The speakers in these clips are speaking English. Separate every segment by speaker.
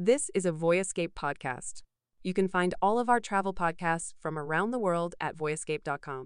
Speaker 1: This is a Voyescape podcast. You can find all of our travel podcasts from around the world at voyescape.com.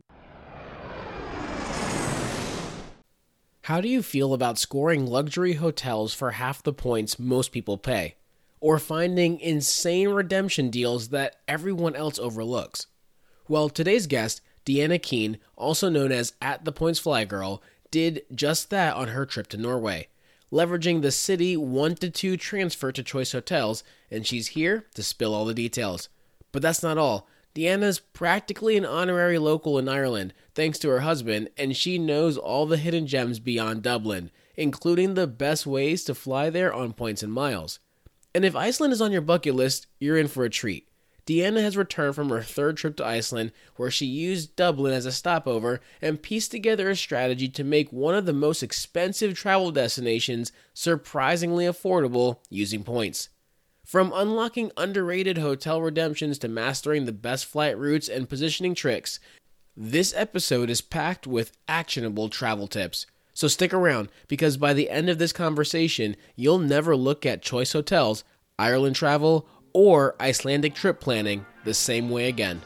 Speaker 2: How do you feel about scoring luxury hotels for half the points most people pay? Or finding insane redemption deals that everyone else overlooks? Well, today's guest, Deanna Keene, also known as @ThePointsFlyGirl, did just that on her trip to Norway, leveraging the City 1-2 transfer to Choice Hotels, and she's here to spill all the details. But that's not all. Deanna's practically an honorary local in Ireland, thanks to her husband, and she knows all the hidden gems beyond Dublin, including the best ways to fly there on points and miles. And if Iceland is on your bucket list, you're in for a treat. Deanna has returned from her third trip to Iceland, where she used Dublin as a stopover and pieced together a strategy to make one of the most expensive travel destinations surprisingly affordable using points. From unlocking underrated hotel redemptions to mastering the best flight routes and positioning tricks, this episode is packed with actionable travel tips. So stick around, because by the end of this conversation, you'll never look at Choice Hotels, Ireland travel, or Icelandic trip planning the same way again.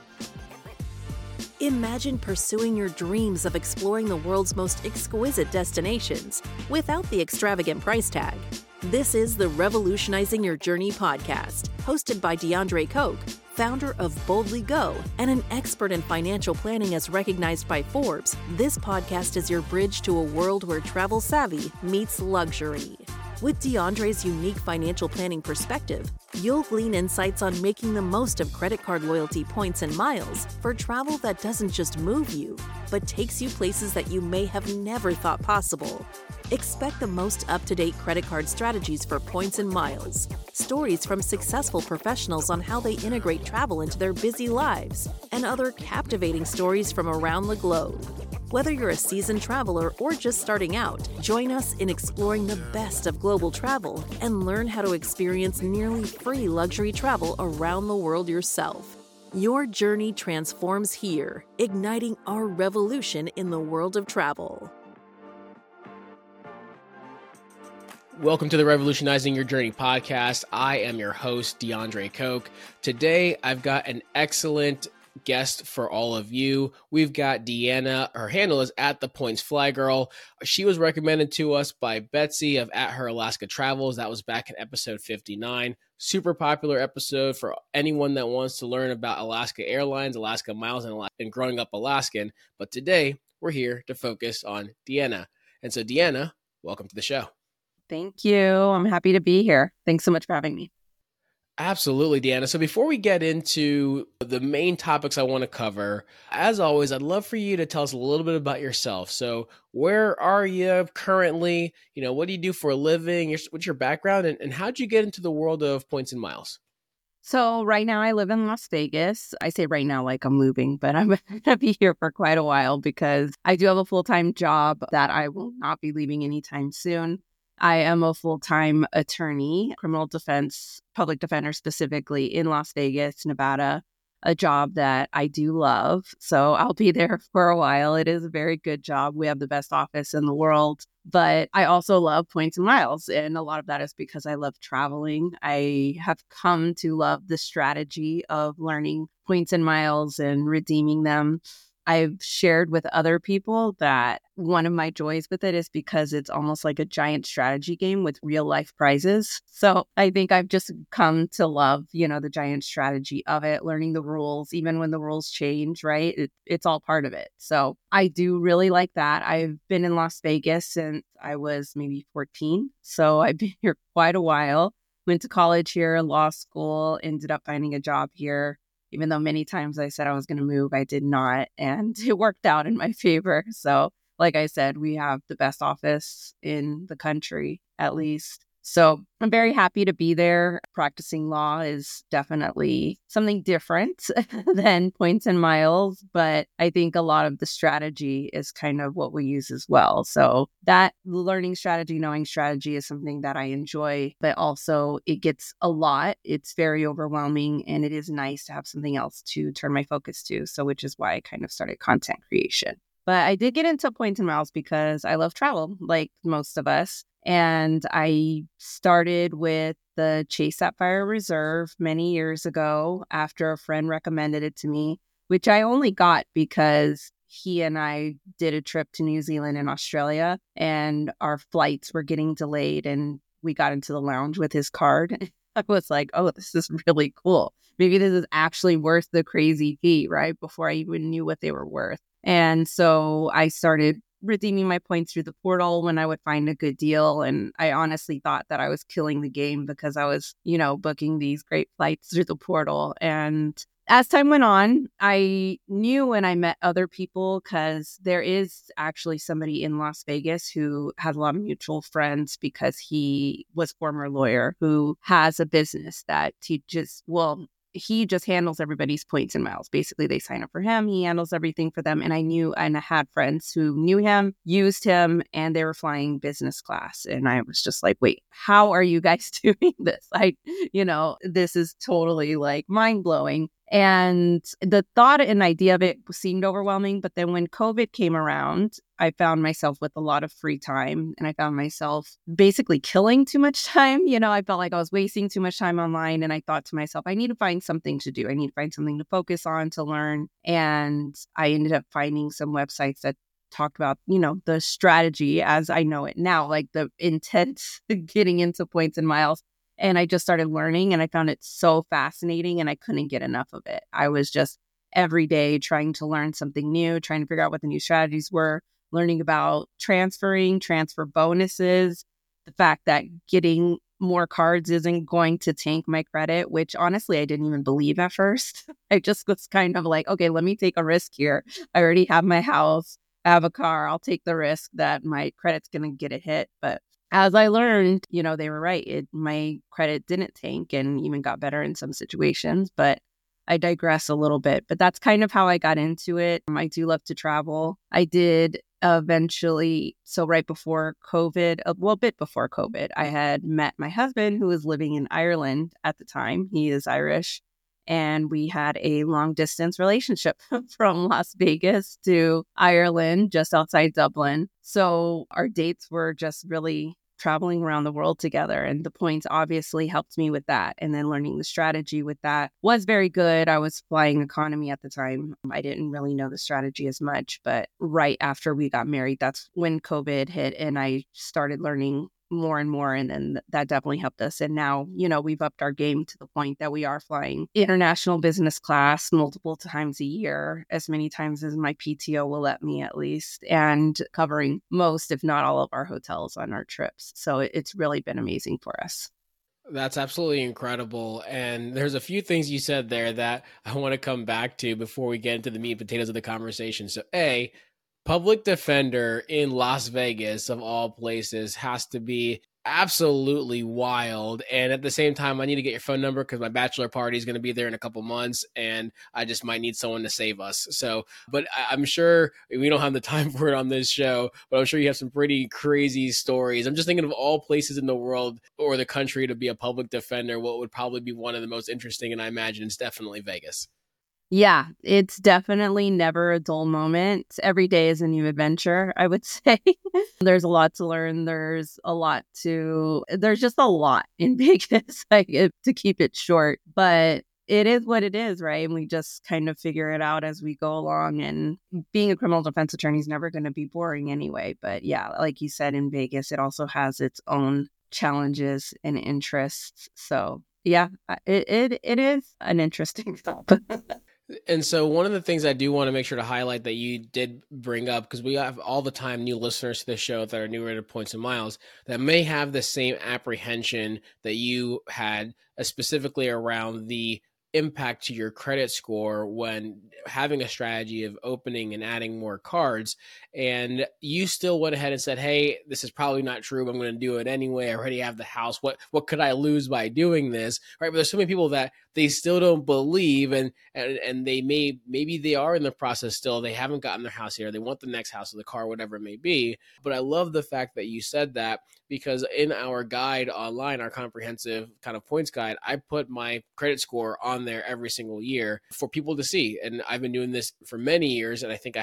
Speaker 3: Imagine pursuing your dreams of exploring the world's most exquisite destinations without the extravagant price tag. This is the Revolutionizing Your Journey podcast, hosted by DeAndre Koch, founder of Boldly Go and an expert in financial planning as recognized by Forbes. This podcast is your bridge to a world where travel savvy meets luxury. With DeAndre's unique financial planning perspective, you'll glean insights on making the most of credit card loyalty points and miles for travel that doesn't just move you, but takes you places that you may have never thought possible. Expect the most up-to-date credit card strategies for points and miles, stories from successful professionals on how they integrate travel into their busy lives, and other captivating stories from around the globe. Whether you're a seasoned traveler or just starting out, join us in exploring the best of global travel and learn how to experience nearly free luxury travel around the world yourself. Your journey transforms here, igniting our revolution in the world of travel.
Speaker 2: Welcome to the Revolutionizing Your Journey podcast. I am your host, DeAndre Koch. Today, I've got an excellent guest for all of you. We've got Deanna. Her handle is @ThePointsFlyGirl. She was recommended to us by Betsy of @HerAlaska Travels. That was back in episode 59. Super popular episode for anyone that wants to learn about Alaska Airlines, Alaska Miles, and growing up Alaskan. But today, we're here to focus on Deanna. And so, Deanna, welcome to the show.
Speaker 4: Thank you. I'm happy to be here. Thanks so much for having me.
Speaker 2: Absolutely, Deanna. So before we get into the main topics I want to cover, as always, I'd love for you to tell us a little bit about yourself. So where are you currently? What do you do for a living? What's your background? And how'd you get into the world of points and miles?
Speaker 4: So right now I live in Las Vegas. I say right now like I'm moving, but I'm going to be here for quite a while because I do have a full-time job that I will not be leaving anytime soon. I am a full-time attorney, criminal defense, public defender specifically in Las Vegas, Nevada, a job that I do love. So I'll be there for a while. It is a very good job. We have the best office in the world, but I also love points and miles. And a lot of that is because I love traveling. I have come to love the strategy of learning points and miles and redeeming them. I've shared with other people that one of my joys with it is because it's almost like a giant strategy game with real life prizes. So I think I've just come to love, the giant strategy of it, learning the rules, even when the rules change, right? It's all part of it. So I do really like that. I've been in Las Vegas since I was maybe 14. So I've been here quite a while. Went to college here, law school, ended up finding a job here. Even though many times I said I was going to move, I did not. And it worked out in my favor. So like I said, we have the best office in the country, at least. So I'm very happy to be there. Practicing law is definitely something different than points and miles, but I think a lot of the strategy is kind of what we use as well. So that learning strategy, knowing strategy is something that I enjoy, but also it gets a lot. It's very overwhelming, and it is nice to have something else to turn my focus to. So which is why I kind of started content creation. But I did get into points and miles because I love travel, like most of us. And I started with the Chase Sapphire Reserve many years ago after a friend recommended it to me, which I only got because he and I did a trip to New Zealand and Australia, and our flights were getting delayed, and we got into the lounge with his card. I was like, oh, this is really cool. Maybe this is actually worth the crazy fee, right? Before I even knew what they were worth. And so I started redeeming my points through the portal when I would find a good deal. And I honestly thought that I was killing the game because I was, booking these great flights through the portal. And as time went on, I knew when I met other people, because there is actually somebody in Las Vegas who has a lot of mutual friends because he was former lawyer who has a business that he just handles everybody's points and miles. Basically, they sign up for him. He handles everything for them. And I had friends who knew him, used him, and they were flying business class. And I was just like, wait, how are you guys doing this? This is totally like mind blowing. And the thought and idea of it seemed overwhelming. But then when COVID came around, I found myself with a lot of free time, and I found myself basically killing too much time. I felt like I was wasting too much time online. And I thought to myself, I need to find something to do. I need to find something to focus on, to learn. And I ended up finding some websites that talked about, the strategy as I know it now, like the intense getting into points and miles. And I just started learning, and I found it so fascinating, and I couldn't get enough of it. I was just every day trying to learn something new, trying to figure out what the new strategies were, learning about transfer bonuses, the fact that getting more cards isn't going to tank my credit, which honestly, I didn't even believe at first. I just was kind of like, okay, let me take a risk here. I already have my house, I have a car. I'll take the risk that my credit's going to get a hit. But as I learned, they were right. My credit didn't tank and even got better in some situations, but I digress a little bit. But that's kind of how I got into it. I do love to travel. I did eventually, so right before COVID, a bit before COVID, I had met my husband, who was living in Ireland at the time. He is Irish. And we had a long distance relationship from Las Vegas to Ireland, just outside Dublin. So our dates were just really traveling around the world together. And the points obviously helped me with that. And then learning the strategy with that was very good. I was flying economy at the time. I didn't really know the strategy as much. But right after we got married, that's when COVID hit. And I started learning more and more. And then that definitely helped us. And now, we've upped our game to the point that we are flying international business class multiple times a year, as many times as my PTO will let me at least, and covering most, if not all of our hotels on our trips. So it's really been amazing for us.
Speaker 2: That's absolutely incredible. And there's a few things you said there that I want to come back to before we get into the meat and potatoes of the conversation. So public defender in Las Vegas, of all places, has to be absolutely wild. And at the same time, I need to get your phone number because my bachelor party is going to be there in a couple months, and I just might need someone to save us. So, but I'm sure we don't have the time for it on this show, but I'm sure you have some pretty crazy stories. I'm just thinking of all places in the world or the country to be a public defender, what would probably be one of the most interesting, and I imagine it's definitely Vegas.
Speaker 4: Yeah, it's definitely never a dull moment. Every day is a new adventure, I would say. There's a lot to learn. There's just a lot in Vegas, to keep it short. But it is what it is, right? And we just kind of figure it out as we go along. And being a criminal defense attorney is never going to be boring anyway. But yeah, like you said, in Vegas, it also has its own challenges and interests. So yeah, it is an interesting stuff.
Speaker 2: And so one of the things I do want to make sure to highlight that you did bring up, because we have all the time new listeners to the show that are newer to Points and Miles that may have the same apprehension that you had, specifically around the impact to your credit score when having a strategy of opening and adding more cards. And you still went ahead and said, hey, this is probably not true, but I'm going to do it anyway. I already have the house. What could I lose by doing this? Right. But there's so many people that they still don't believe, and they maybe they are in the process still. They haven't gotten their house here. They want the next house or the car, whatever it may be. But I love the fact that you said that, because in our guide online, our comprehensive kind of points guide, I put my credit score on there every single year for people to see. And I've been doing this for many years, and I think I have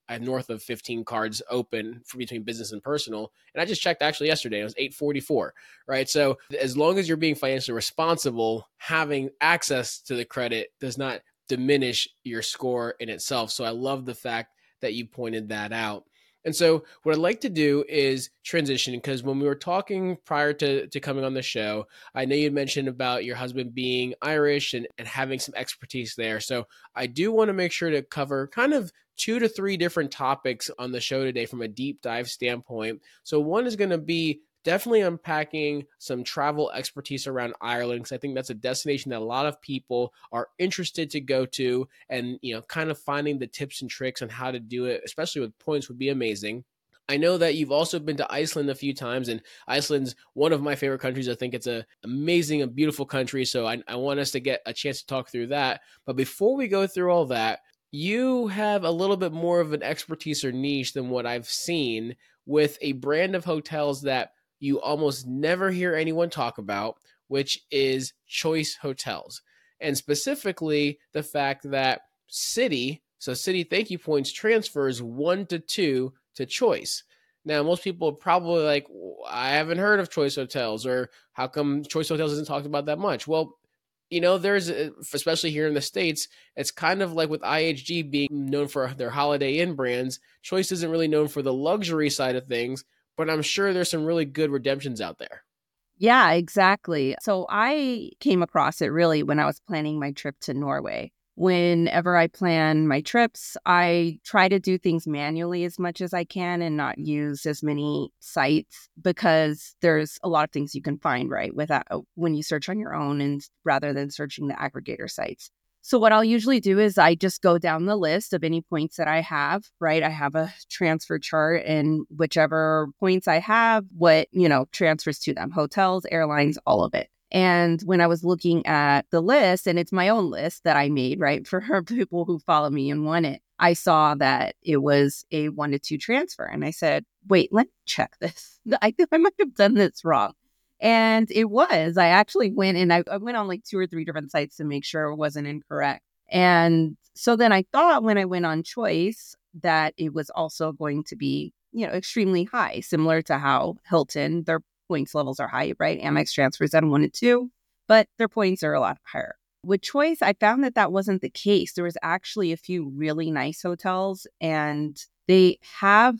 Speaker 2: I have north of 15 cards open for between business and personal. And I just checked actually yesterday, it was 844, right? So as long as you're being financially responsible, having access to the credit does not diminish your score in itself. So I love the fact that you pointed that out. And so what I'd like to do is transition, because when we were talking prior to coming on the show, I know you mentioned about your husband being Irish and having some expertise there. So I do want to make sure to cover kind of 2 to 3 different topics on the show today from a deep dive standpoint. So one is going to be definitely unpacking some travel expertise around Ireland, because I think that's a destination that a lot of people are interested to go to, and kind of finding the tips and tricks on how to do it, especially with points, would be amazing. I know that you've also been to Iceland a few times, and Iceland's one of my favorite countries. I think it's an amazing and beautiful country, so I want us to get a chance to talk through that. But before we go through all that, you have a little bit more of an expertise or niche than what I've seen with a brand of hotels that you almost never hear anyone talk about, which is Choice Hotels. And specifically the fact that Citi Thank You Points transfers 1 to 2 to Choice. Now, most people are probably like, I haven't heard of Choice Hotels, or how come Choice Hotels isn't talked about that much? Well, there's, especially here in the States, it's kind of like with IHG being known for their Holiday Inn brands. Choice isn't really known for the luxury side of things, but I'm sure there's some really good redemptions out there.
Speaker 4: Yeah, exactly. So I came across it really when I was planning my trip to Norway. Whenever I plan my trips, I try to do things manually as much as I can and not use as many sites, because there's a lot of things you can find, right, when you search on your own, and rather than searching the aggregator sites. So what I'll usually do is I just go down the list of any points that I have, right? I have a transfer chart, and whichever points I have, what, transfers to them, hotels, airlines, all of it. And when I was looking at the list, and it's my own list that I made, right, for people who follow me and want it, I saw that it was a 1 to 2 transfer. And I said, wait, let me check this. I think I might have done this wrong. And it was. I actually went and I went on like 2 or 3 different sites to make sure it wasn't incorrect. And so then I thought when I went on Choice that it was also going to be, extremely high, similar to how Hilton, their points levels are high, right? Amex transfers at 1 to 2, but their points are a lot higher. With Choice, I found that wasn't the case. There was actually a few really nice hotels, and they have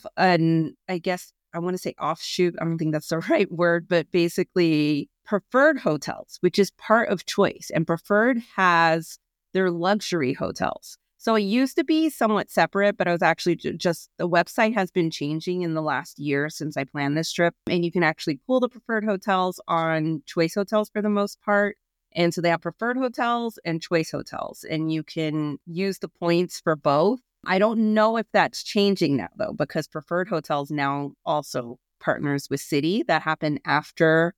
Speaker 4: I guess I want to say offshoot. I don't think that's the right word, but basically Preferred Hotels, which is part of Choice, and Preferred has their luxury hotels. So it used to be somewhat separate, but I was actually just, the website has been changing in the last year since I planned this trip. And you can actually pull the Preferred Hotels on Choice Hotels for the most part. And so they have Preferred Hotels and Choice Hotels, and you can use the points for both. I don't know if that's changing now, though, because Preferred Hotels now also partners with Citi. That happened after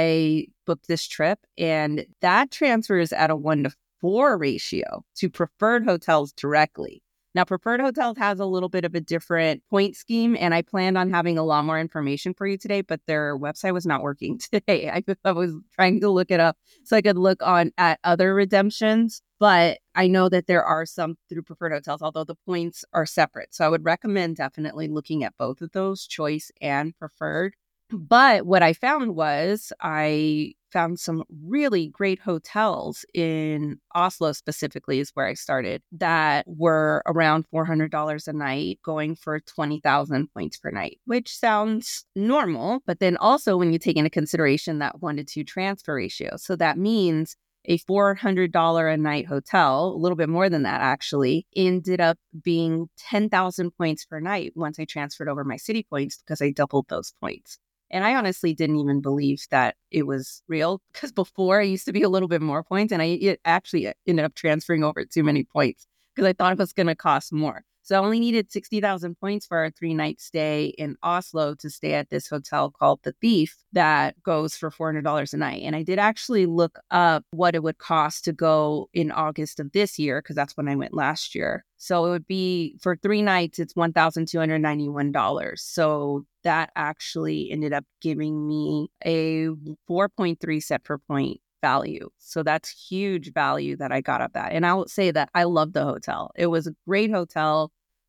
Speaker 4: I booked this trip, and that transfers at a 1 to 4 ratio to Preferred Hotels directly. Now, Preferred Hotels has a little bit of a different point scheme, and I planned on having a lot more information for you today, but their website was not working today. I was trying to look it up so I could look at other redemptions, but I know that there are some through Preferred Hotels, although the points are separate. So I would recommend definitely looking at both of those, Choice and Preferred. But what I found was I found some really great hotels in Oslo, specifically is where I started, that were around $400 a night, going for 20,000 points per night, which sounds normal. But then also when you take into consideration that 1 to 2 transfer ratio. So that means a $400 a night hotel, a little bit more than that actually, ended up being 10,000 points per night once I transferred over my Citi points, because I doubled those points. And I honestly didn't even believe that it was real, because before I used to be a little bit more points, and it actually ended up transferring over too many points because I thought it was going to cost more. So I only needed 60,000 points for a 3-night stay in Oslo to stay at this hotel called The Thief that goes for $400 a night. And I did actually look up what it would cost to go in August of this year, because that's when I went last year. So it would be, for 3 nights, it's $1,291. So that actually ended up giving me a 4.3 set per point value. So that's huge value that I got up at. And I will say that I love the hotel. It was a great hotel,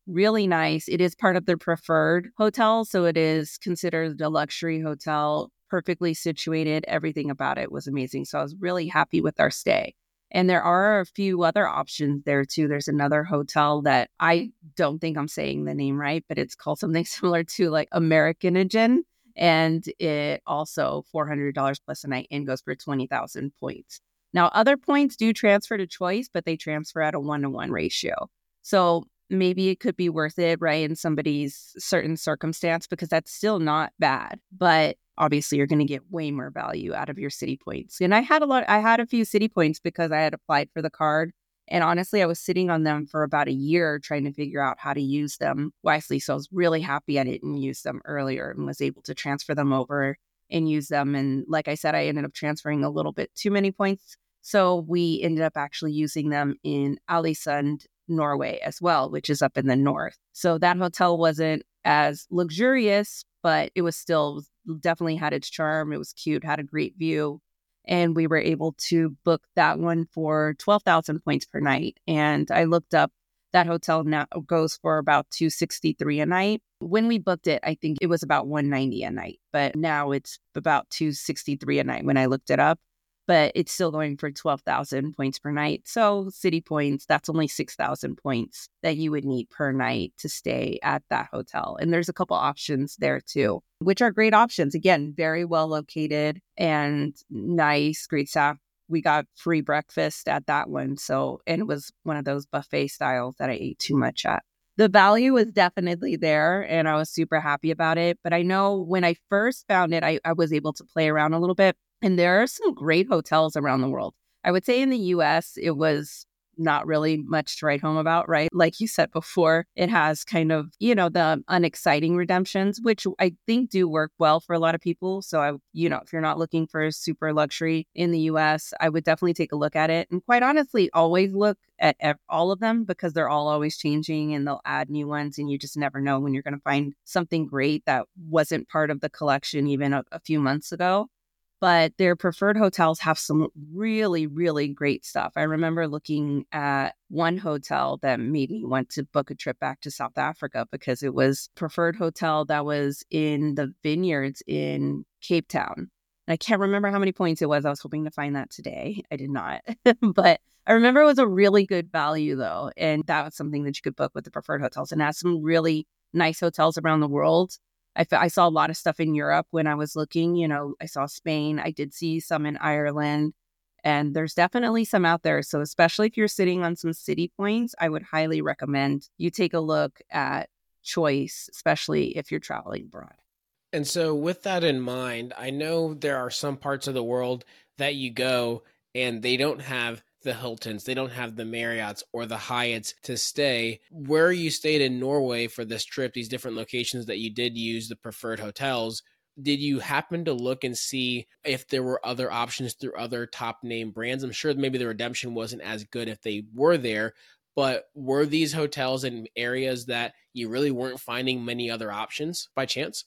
Speaker 4: really nice. It is part of their preferred hotel, so it is considered a luxury hotel, perfectly situated. Everything about it was amazing. So I was really happy with our stay. And there are a few other options there too. There's another hotel that I don't think I'm saying the name right, but it's called something similar to like Americanogen. And it also $400 plus a night and goes for 20,000 points. Now, other points do transfer to Choice, but they transfer at a 1-to-1 ratio. So maybe it could be worth it, right, in somebody's certain circumstance, because that's still not bad. But obviously, you're going to get way more value out of your City points. And I had a few City points because I had applied for the card. And honestly, I was sitting on them for about a year trying to figure out how to use them wisely. So I was really happy I didn't use them earlier and was able to transfer them over and use them. And like I said, I ended up transferring a little bit too many points. So we ended up actually using them in Alisund, Norway as well, which is up in the north. So that hotel wasn't as luxurious, but it was still definitely had its charm. It was cute, had a great view. And we were able to book that one for 12,000 points per night. And I looked up, that hotel now goes for about $263 a night. When we booked it, I think it was about $190 a night, but now it's about $263 a night when I looked it up. But it's still going for 12,000 points per night. So City points, that's only 6,000 points that you would need per night to stay at that hotel. And there's a couple options there too, which are great options. Again, very well located and nice, great staff. We got free breakfast at that one. So, and it was one of those buffet styles that I ate too much at. The value was definitely there and I was super happy about it. But I know when I first found it, I was able to play around a little bit. And there are some great hotels around the world. I would say in the US, it was not really much to write home about, right? Like you said before, it has kind of, the unexciting redemptions, which I think do work well for a lot of people. So, if you're not looking for super luxury in the US, I would definitely take a look at it. And quite honestly, always look at all of them because they're all always changing and they'll add new ones. And you just never know when you're going to find something great that wasn't part of the collection even a few months ago. But their preferred hotels have some really, really great stuff. I remember looking at one hotel that made me want to book a trip back to South Africa because it was preferred hotel that was in the vineyards in Cape Town. And I can't remember how many points it was. I was hoping to find that today. I did not. But I remember it was a really good value, though. And that was something that you could book with the preferred hotels. And it has some really nice hotels around the world. I saw a lot of stuff in Europe when I was looking. I saw Spain. I did see some in Ireland. And there's definitely some out there. So especially if you're sitting on some City points, I would highly recommend you take a look at Choice, especially if you're traveling abroad.
Speaker 2: And so with that in mind, I know there are some parts of the world that you go and they don't have the Hiltons, they don't have the Marriotts or the Hyatts to stay. Where you stayed in Norway for this trip, these different locations that you did use the preferred hotels, did you happen to look and see if there were other options through other top name brands? I'm sure maybe the redemption wasn't as good if they were there, but were these hotels in areas that you really weren't finding many other options by chance?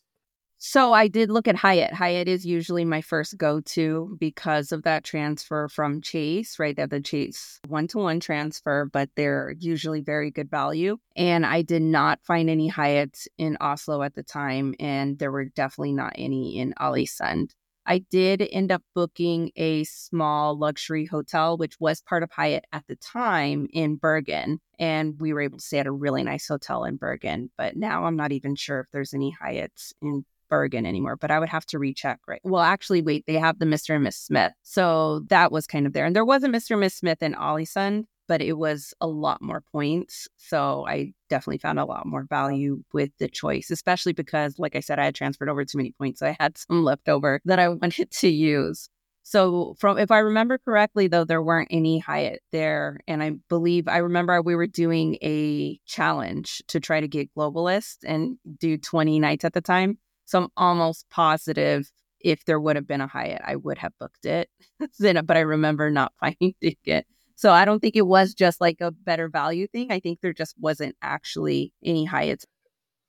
Speaker 4: So I did look at Hyatt. Hyatt is usually my first go-to because of that transfer from Chase, right? They're the Chase 1-to-1 transfer, but they're usually very good value. And I did not find any Hyatts in Oslo at the time, and there were definitely not any in Alisund. I did end up booking a small luxury hotel, which was part of Hyatt at the time in Bergen. And we were able to stay at a really nice hotel in Bergen. But now I'm not even sure if there's any Hyatts in Bergen anymore, but I would have to recheck, right? Well, actually, wait, they have the Mr. and Miss Smith. So that was kind of there. And there was a Mr. and Miss Smith in Alisund, but it was a lot more points. So I definitely found a lot more value with the Choice, especially because, like I said, I had transferred over too many points. So I had some left over that I wanted to use. So if I remember correctly, though, there weren't any Hyatt there. And I remember we were doing a challenge to try to get Globalist and do 20 nights at the time. So I'm almost positive if there would have been a Hyatt, I would have booked it. But I remember not finding it. So I don't think it was just like a better value thing. I think there just wasn't actually any Hyatts.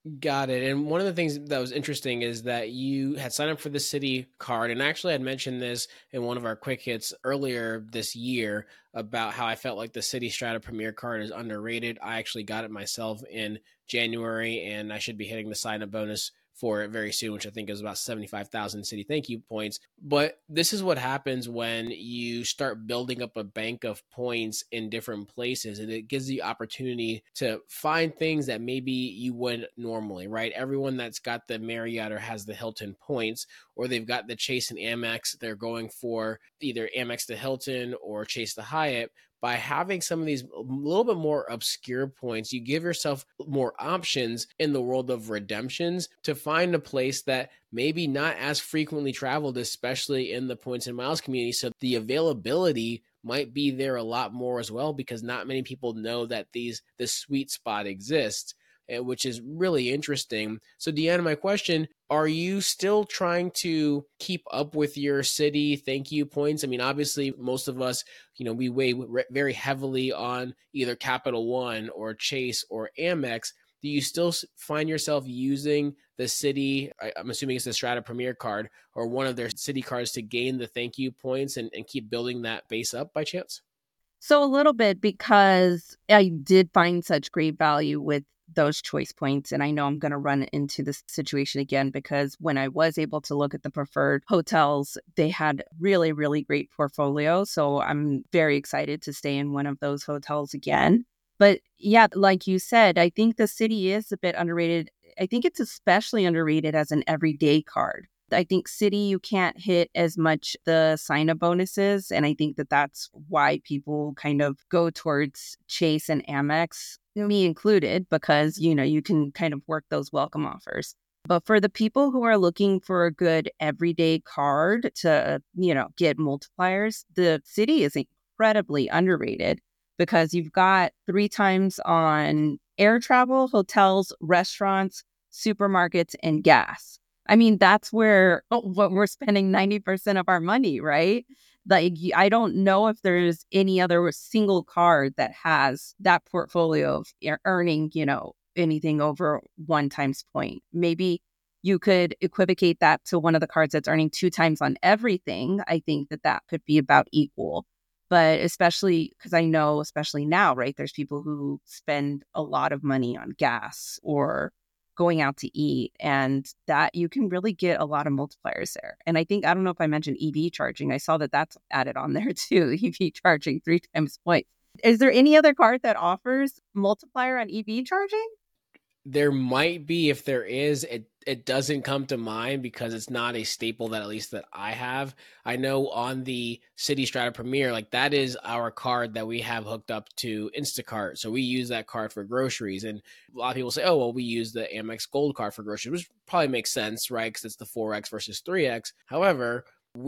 Speaker 2: Got it. And one of the things that was interesting is that you had signed up for the Citi card. And actually, I had mentioned this in one of our quick hits earlier this year about how I felt like the Citi Strata Premier card is underrated. I actually got it myself in January, and I should be hitting the sign up bonus for it very soon, which I think is about 75,000 Citi thank you points. But this is what happens when you start building up a bank of points in different places, and it gives the opportunity to find things that maybe you wouldn't normally, right? Everyone that's got the Marriott or has the Hilton points, or they've got the Chase and Amex, they're going for either Amex to Hilton or Chase to Hyatt. By having some of these a little bit more obscure points, you give yourself more options in the world of redemptions to find a place that maybe not as frequently traveled, especially in the points and miles community. So the availability might be there a lot more as well, because not many people know that this sweet spot exists, which is really interesting. So Deanna, my question, are you still trying to keep up with your Citi thank you points? I mean, obviously most of us, we weigh very heavily on either Capital One or Chase or Amex. Do you still find yourself using the Citi, I'm assuming it's the Strata Premier card, or one of their Citi cards to gain the thank you points and keep building that base up by chance?
Speaker 4: So a little bit, because I did find such great value with those choice points. And I know I'm going to run into this situation again, because when I was able to look at the preferred hotels, they had really, really great portfolio. So I'm very excited to stay in one of those hotels again. But yeah, like you said, I think the Citi is a bit underrated. I think it's especially underrated as an everyday card. I think Citi, you can't hit as much the sign-up bonuses. And I think that that's why people kind of go towards Chase and Amex, me included, because, you can kind of work those welcome offers. But for the people who are looking for a good everyday card to, get multipliers, the Citi is incredibly underrated, because you've got 3 times on air travel, hotels, restaurants, supermarkets, and gas. I mean, that's where what we're spending 90% of our money, right? Like, I don't know if there's any other single card that has that portfolio of earning, anything over 1 times point. Maybe you could equivocate that to one of the cards that's earning 2 times on everything. I think that could be about equal. But especially because I know, especially now, right, there's people who spend a lot of money on gas or going out to eat, and that you can really get a lot of multipliers there. And I don't know if I mentioned EV charging. I saw that that's added on there too, EV charging 3 times points. Is there any other card that offers multiplier on EV charging?
Speaker 2: There might be. If there is, it doesn't come to mind because it's not a staple that, at least that I have. I know on the Citi Strata Premier, like that is our card that we have hooked up to Instacart. So we use that card for groceries. And a lot of people say, oh, well, we use the Amex Gold card for groceries, which probably makes sense, right? Because it's the 4X versus 3X. However,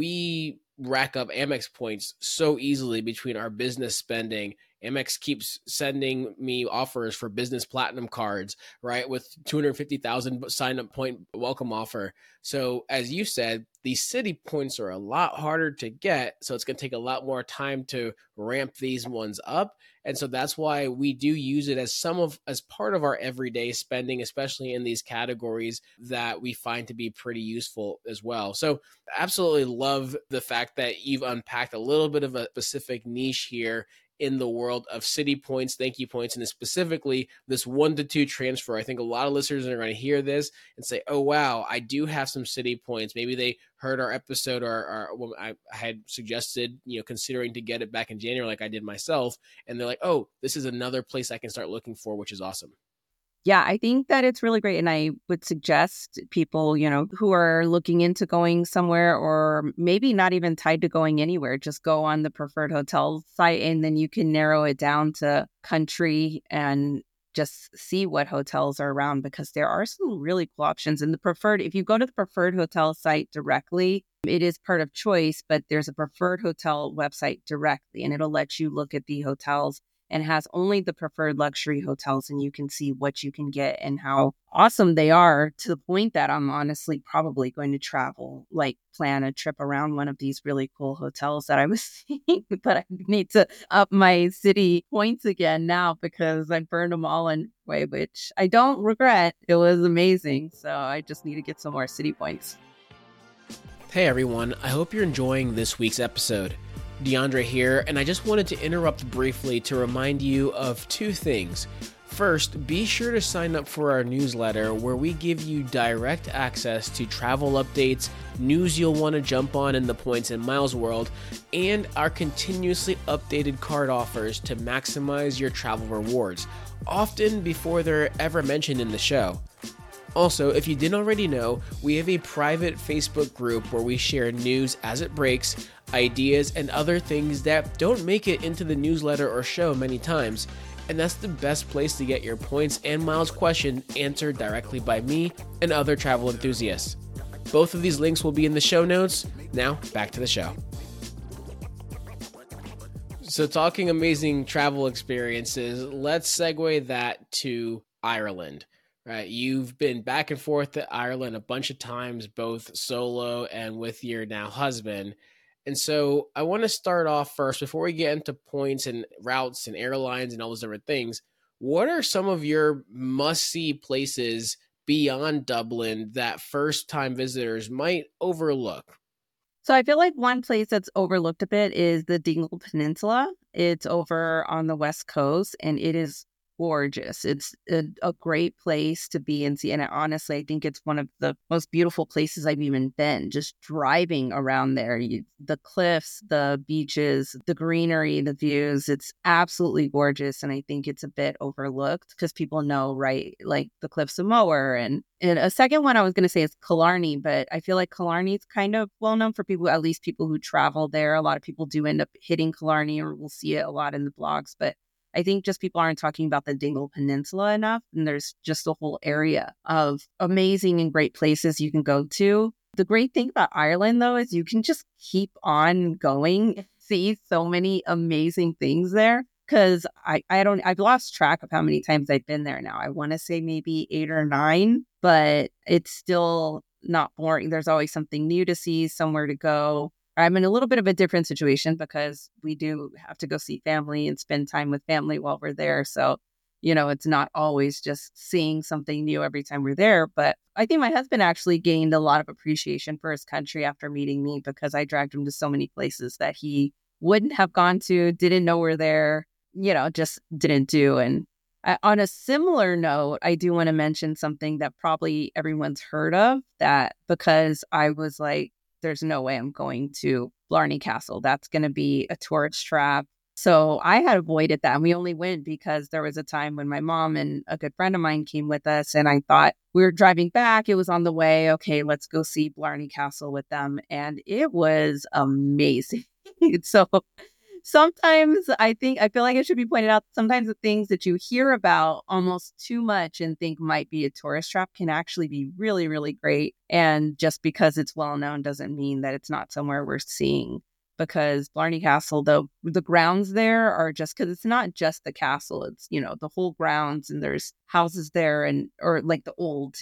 Speaker 2: we rack up Amex points so easily between our business spending. Amex keeps sending me offers for business platinum cards, right, with 250,000 sign-up point welcome offer. So as you said, these Citi points are a lot harder to get, so it's going to take a lot more time to ramp these ones up. And so that's why we do use it as part of our everyday spending, especially in these categories that we find to be pretty useful as well. So absolutely love the fact that you've unpacked a little bit of a specific niche here in the world of Citi points, thank you points, and specifically this 1-to-2 transfer. I think a lot of listeners are going to hear this and say, oh, wow, I do have some Citi points. Maybe they heard our episode or I had suggested, considering to get it back in January like I did myself. And they're like, oh, this is another place I can start looking for, which is awesome.
Speaker 4: Yeah, I think that it's really great. And I would suggest people, who are looking into going somewhere, or maybe not even tied to going anywhere, just go on the preferred hotel site, and then you can narrow it down to country and just see what hotels are around, because there are some really cool options. And if you go to the preferred hotel site directly, it is part of Choice, but there's a preferred hotel website directly, and it'll let you look at the hotels and has only the preferred luxury hotels, and you can see what you can get and how awesome they are, to the point that I'm honestly probably going to travel, like plan a trip around one of these really cool hotels that I was seeing. But I need to up my city points again now because I burned them all anyway, which I don't regret. It was amazing. So I just need to get some more city points.
Speaker 2: Hey everyone, I hope you're enjoying this week's episode. DeAndre here, and I just wanted to interrupt briefly to remind you of two things. First, be sure to sign up for our newsletter where we give you direct access to travel updates, news you'll want to jump on in the points and miles world, and our continuously updated card offers to maximize your travel rewards, often before they're ever mentioned in the show. Also, if you didn't already know, we have a private Facebook group where we share news as it breaks, ideas, and other things that don't make it into the newsletter or show many times. And that's the best place to get your points and miles question answered directly by me and other travel enthusiasts. Both of these links will be in the show notes. Now, back to the show. So talking amazing travel experiences, let's segue that to Ireland. Right, you've been back and forth to Ireland a bunch of times, both solo and with your now husband. And so I want to start off first, before we get into points and routes and airlines and all those different things. What are some of your must-see places beyond Dublin that first-time visitors might overlook?
Speaker 4: So I feel like one place that's overlooked a bit is the Dingle Peninsula. It's over on the West Coast, and it is gorgeous. It's a great place to be and see. And honestly, I think it's one of the most beautiful places I've even been. Just driving around there, the cliffs, the beaches, the greenery, the views. It's absolutely gorgeous. And I think it's a bit overlooked because people know, right, like the Cliffs of Moher. And a second one I was going to say is Killarney, but I feel like Killarney is kind of well known for people, at least people who travel there. A lot of people do end up hitting Killarney, or we'll see it a lot in the blogs. But I think just people aren't talking about the Dingle Peninsula enough. And there's just a whole area of amazing and great places you can go to. The great thing about Ireland, though, is you can just keep on going, see so many amazing things there. Because I've lost track of how many times I've been there now. I want to say maybe 8 or 9, but it's still not boring. There's always something new to see, somewhere to go. I'm in a little bit of a different situation because we do have to go see family and spend time with family while we're there. So, it's not always just seeing something new every time we're there. But I think my husband actually gained a lot of appreciation for his country after meeting me, because I dragged him to so many places that he wouldn't have gone to, didn't know were there, just didn't do. And on a similar note, I do want to mention something that probably everyone's heard of, that because I was like, there's no way I'm going to Blarney Castle. That's going to be a tourist trap. So I had avoided that. And we only went because there was a time when my mom and a good friend of mine came with us. And I thought, we were driving back. It was on the way. Okay, let's go see Blarney Castle with them. And it was amazing. So sometimes I feel like it should be pointed out, sometimes the things that you hear about almost too much and think might be a tourist trap can actually be really, really great. And just because it's well known doesn't mean that it's not somewhere worth seeing. Because Blarney Castle, the grounds there are just, because it's not just the castle, it's, the whole grounds, and there's houses there, or like the old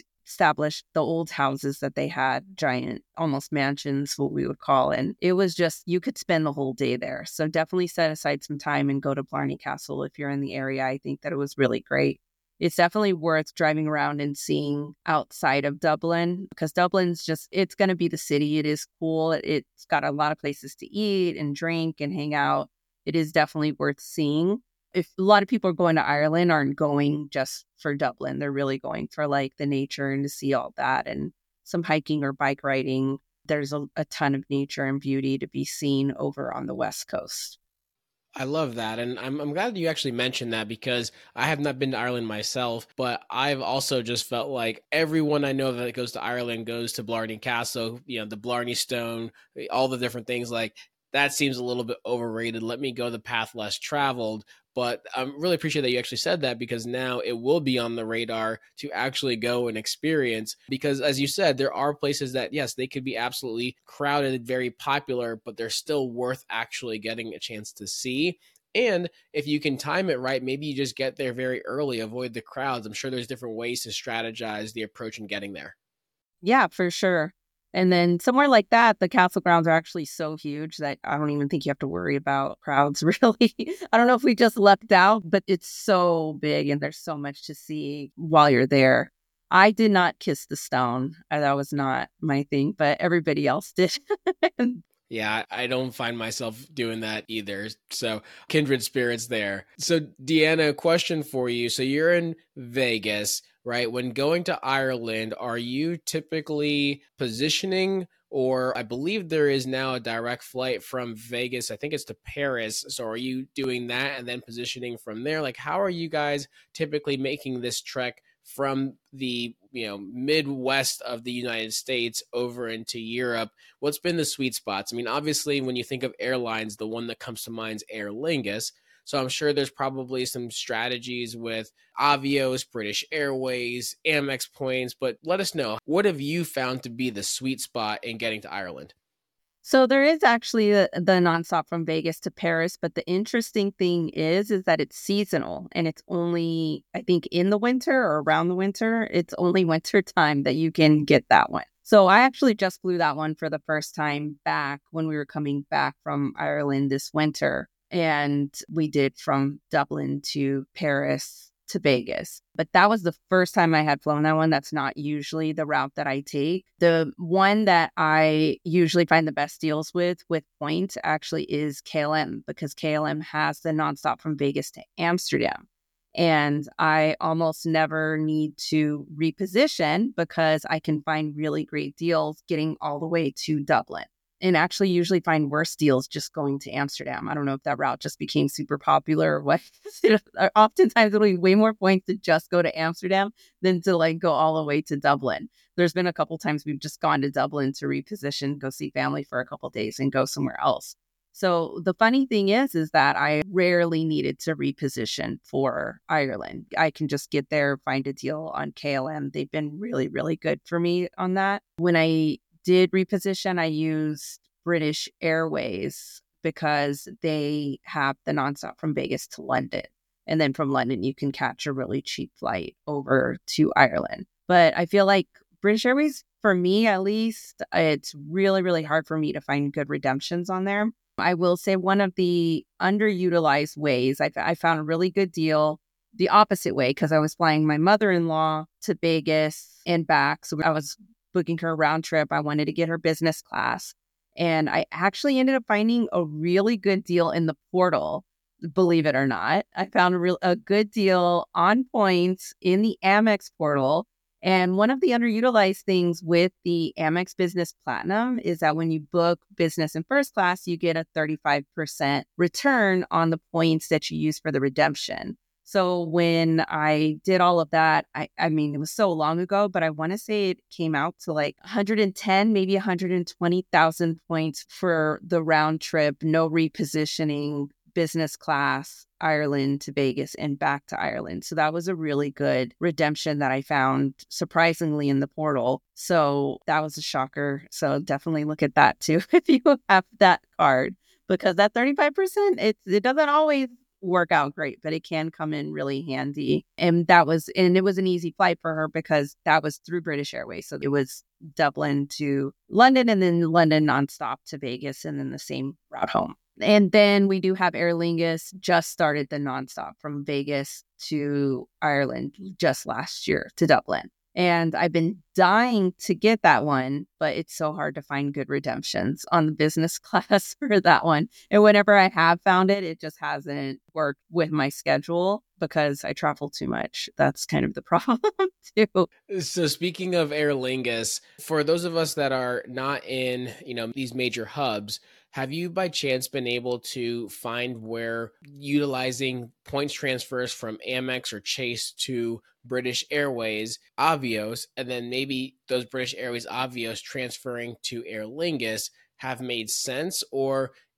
Speaker 4: houses that they had, giant, almost mansions, what we would call. And it was just, you could spend the whole day there. So definitely set aside some time and go to Blarney Castle if you're in the area. I think that it was really great. It's definitely worth driving around and seeing outside of Dublin, because Dublin's just, it's going to be the city. It is cool. It's got a lot of places to eat and drink and hang out. It is definitely worth seeing. If a lot of people are going to Ireland, aren't going just for Dublin. They're really going for like the nature and to see all that, and some hiking or bike riding. There's a ton of nature and beauty to be seen over on the West Coast.
Speaker 2: I love that. And I'm glad you actually mentioned that, because I have not been to Ireland myself, but I've also just felt like everyone I know that goes to Ireland goes to Blarney Castle, the Blarney Stone, all the different things. Like, that seems a little bit overrated. Let me go the path less traveled. But I really appreciate that you actually said that, because now it will be on the radar to actually go and experience. Because as you said, there are places that, yes, they could be absolutely crowded, very popular, but they're still worth actually getting a chance to see. And if you can time it right, maybe you just get there very early, avoid the crowds. I'm sure there's different ways to strategize the approach in getting there.
Speaker 4: Yeah, for sure. And then somewhere like that, the castle grounds are actually so huge that I don't even think you have to worry about crowds, really. I don't know if we just lucked out, but it's so big and there's so much to see while you're there. I did not kiss the stone. That was not my thing, but everybody else did.
Speaker 2: Yeah, I don't find myself doing that either. So kindred spirits there. So Deanna, question for you. So you're in Vegas, right? When going to Ireland, are you typically positioning, or I believe there is now a direct flight from Vegas, I think it's to Paris. So are you doing that and then positioning from there? Like, how are you guys typically making this trek from the Midwest of the United States over into Europe? What's been the sweet spots? I mean, obviously, when you think of airlines, the one that comes to mind is Aer Lingus. So I'm sure there's probably some strategies with Avios, British Airways, Amex points, but let us know, what have you found to be the sweet spot in getting to Ireland?
Speaker 4: So there is actually the nonstop from Vegas to Paris, but the interesting thing is that it's seasonal and it's only, I think, in the winter or around the winter. It's only winter time that you can get that one. So I actually just flew that one for the first time back when we were coming back from Ireland this winter. And we did from Dublin to Paris to Vegas. But that was the first time I had flown that one. That's not usually the route that I take. The one that I usually find the best deals with points actually is KLM, because KLM has the nonstop from Vegas to Amsterdam. And I almost never need to reposition because I can find really great deals getting all the way to Dublin. And actually usually find worse deals just going to Amsterdam. I don't know if that route just became super popular or what. Oftentimes it'll be way more points to just go to Amsterdam than to go all the way to Dublin. There's been a couple times we've just gone to Dublin to reposition, go see family for a couple of days and go somewhere else. So the funny thing is that I rarely needed to reposition for Ireland. I can just get there, find a deal on KLM. They've been really, really good for me on that. When I did reposition, I used British Airways because they have the nonstop from Vegas to London. And then from London, you can catch a really cheap flight over to Ireland. But I feel like British Airways, for me at least, it's really, really hard for me to find good redemptions on there. I will say one of the underutilized ways, I found a really good deal the opposite way, because I was flying my mother-in-law to Vegas and back. So I was booking her a round trip. I wanted to get her business class. And I actually ended up finding a really good deal in the portal, believe it or not. I found a good deal on points in the Amex portal. And one of the underutilized things with the Amex Business Platinum is that when you book business and first class, you get a 35% return on the points that you use for the redemption. So when I did all of that, I mean, it was so long ago, but I want to say it came out to 110, maybe 120,000 points for the round trip, no repositioning, business class, Ireland to Vegas and back to Ireland. So that was a really good redemption that I found surprisingly in the portal. So that was a shocker. So definitely look at that too if you have that card, because that 35%, it doesn't always work out great, but it can come in really handy. And it was an easy flight for her because that was through British Airways. So it was Dublin to London and then London nonstop to Vegas and then the same route home. And then we do have Aer Lingus just started the nonstop from Vegas to Ireland just last year to Dublin. And I've been dying to get that one, but it's so hard to find good redemptions on the business class for that one. And whenever I have found it, it just hasn't worked with my schedule because I travel too much. That's kind of the problem too.
Speaker 2: So speaking of Aer Lingus, for those of us that are not in, these major hubs, have you by chance been able to find where utilizing points transfers from Amex or Chase to British Airways, Avios, and then maybe those British Airways Avios transferring to Aer Lingus have made sense? Or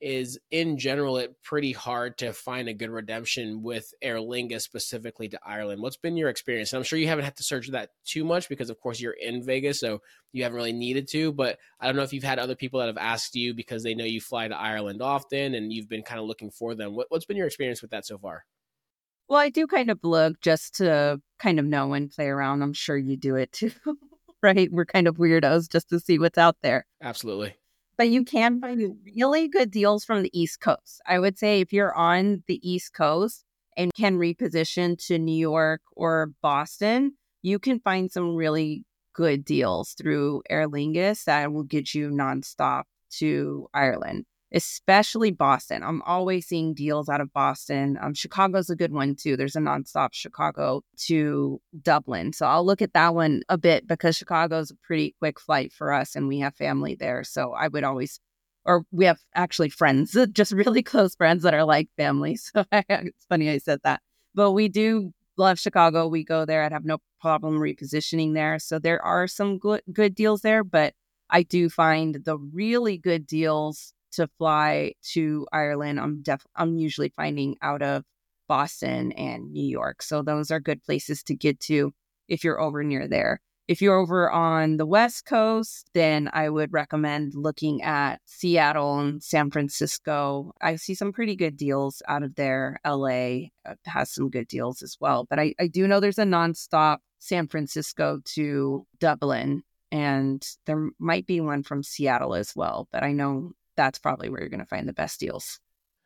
Speaker 2: is in general, it's pretty hard to find a good redemption with Aer Lingus specifically to Ireland. What's been your experience? And I'm sure you haven't had to search that too much because, of course, you're in Vegas, so you haven't really needed to. But I don't know if you've had other people that have asked you because they know you fly to Ireland often and you've been kind of looking for them. What's been your experience with that so far?
Speaker 4: Well, I do kind of look just to kind of know and play around. I'm sure you do it too, right? We're kind of weirdos just to see what's out there.
Speaker 2: Absolutely.
Speaker 4: But you can find really good deals from the East Coast. I would say if you're on the East Coast and can reposition to New York or Boston, you can find some really good deals through Aer Lingus that will get you nonstop to Ireland, especially Boston. I'm always seeing deals out of Boston. Chicago's a good one too. There's a nonstop Chicago to Dublin. So I'll look at that one a bit because Chicago's a pretty quick flight for us and we have family there. So I would always, or we have actually friends, just really close friends that are like family. So it's funny I said that. But we do love Chicago. We go there. I'd have no problem repositioning there. So there are some good deals there, but I do find the really good deals to fly to Ireland, I'm usually finding out of Boston and New York. So those are good places to get to if you're over near there. If you're over on the West Coast, then I would recommend looking at Seattle and San Francisco. I see some pretty good deals out of there. LA has some good deals as well. But I do know there's a nonstop San Francisco to Dublin, and there might be one from Seattle as well. But I know that's probably where you're going to find the best deals.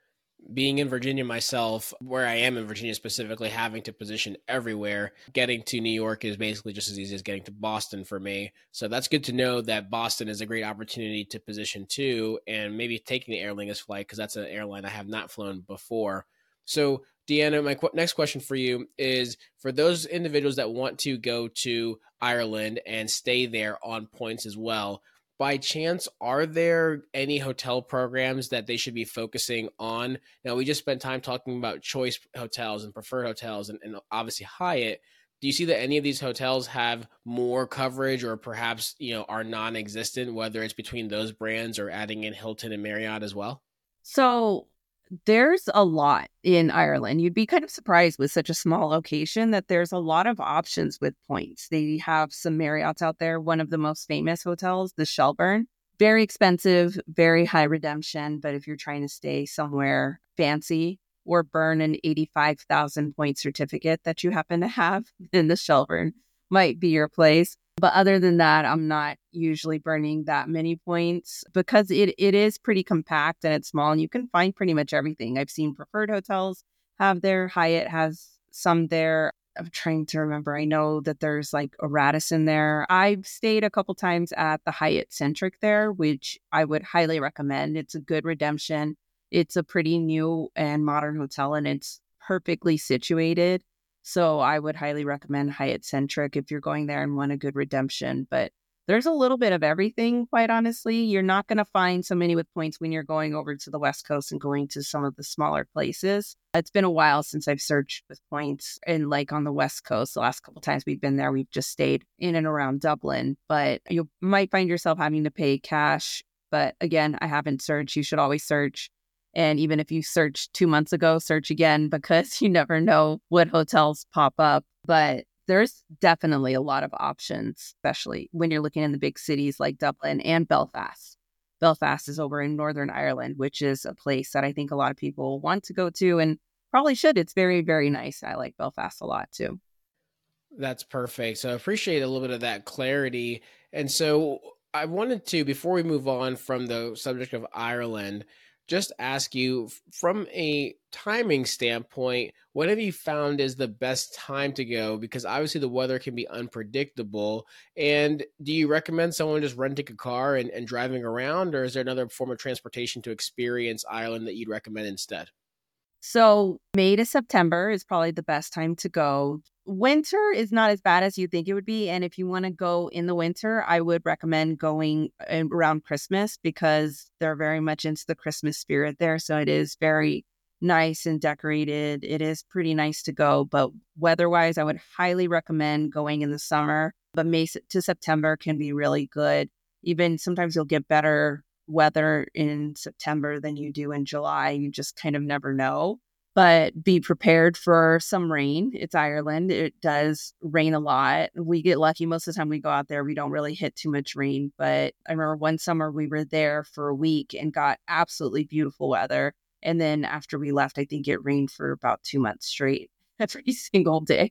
Speaker 2: Being in Virginia myself, where I am in Virginia specifically, having to position everywhere, getting to New York is basically just as easy as getting to Boston for me. So that's good to know that Boston is a great opportunity to position too, and maybe taking the Aer Lingus flight because that's an airline I have not flown before. So Deanna, my next question for you is for those individuals that want to go to Ireland and stay there on points as well, by chance, are there any hotel programs that they should be focusing on? Now, we just spent time talking about choice hotels and preferred hotels and obviously Hyatt. Do you see that any of these hotels have more coverage or perhaps, are non-existent, whether it's between those brands or adding in Hilton and Marriott as well?
Speaker 4: So there's a lot in Ireland. You'd be kind of surprised with such a small location that there's a lot of options with points. They have some Marriotts out there. One of the most famous hotels, the Shelburne, very expensive, very high redemption. But if you're trying to stay somewhere fancy or burn an 85,000 point certificate that you happen to have, then the Shelburne might be your place. But other than that, I'm not usually burning that many points because it is pretty compact and it's small and you can find pretty much everything. I've seen preferred hotels have there. Hyatt has some there. I'm trying to remember. I know that there's like a Radisson there. I've stayed a couple times at the Hyatt Centric there, which I would highly recommend. It's a good redemption. It's a pretty new and modern hotel and it's perfectly situated. So I would highly recommend Hyatt Centric if you're going there and want a good redemption. But there's a little bit of everything, quite honestly. You're not going to find so many with points when you're going over to the West Coast and going to some of the smaller places. It's been a while since I've searched with points and like on the West Coast. The last couple of times we've been there, we've just stayed in and around Dublin. But you might find yourself having to pay cash. But again, I haven't searched. You should always search. And even if you searched 2 months ago, search again because you never know what hotels pop up. But there's definitely a lot of options, especially when you're looking in the big cities like Dublin and Belfast. Belfast is over in Northern Ireland, which is a place that I think a lot of people want to go to and probably should. It's very, very nice. I like Belfast a lot too.
Speaker 2: That's perfect. So I appreciate a little bit of that clarity. And so I wanted to, before we move on from the subject of Ireland, just ask you from a timing standpoint, what have you found is the best time to go? Because obviously the weather can be unpredictable. And do you recommend someone just renting a car and driving around, or is there another form of transportation to experience Ireland that you'd recommend instead?
Speaker 4: So May to September is probably the best time to go. Winter is not as bad as you think it would be. And if you want to go in the winter, I would recommend going around Christmas because they're very much into the Christmas spirit there. So it is very nice and decorated. It is pretty nice to go. But weather-wise, I would highly recommend going in the summer. But May to September can be really good. Even sometimes you'll get better weather in September than you do in July. You just kind of never know. But be prepared for some rain. It's Ireland. It does rain a lot. We get lucky most of the time we go out there. We don't really hit too much rain. But I remember one summer we were there for a week and got absolutely beautiful weather. And then after we left, I think it rained for about 2 months straight every single day.